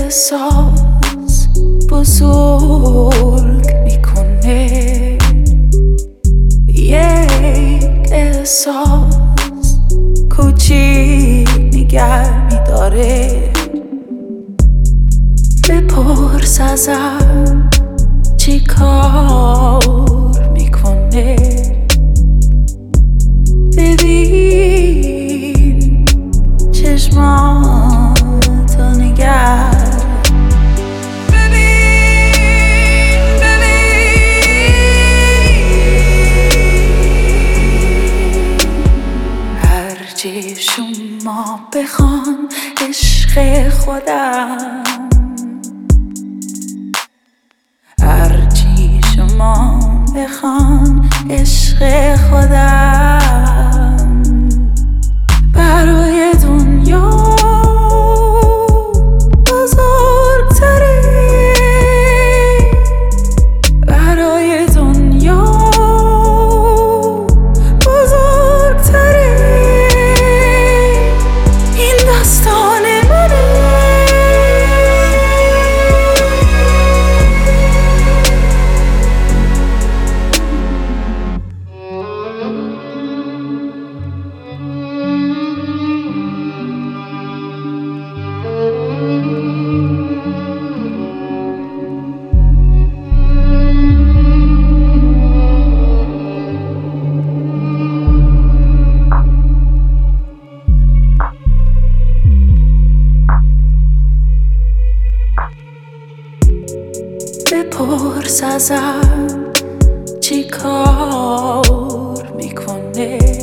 احساس بزرگ میکنه، یک احساس کوچیک نگه میداره. بپرس ازم چی کار میکنه، ببین چشماتو نگر، هرچی شما بخوان عشق خودم، هرچی شما بخوان عشق خودم، برای دنیا بزرگتره، برای دنیا بزرگتره. این داستان منه، بپرس ازم چی کار میکنه.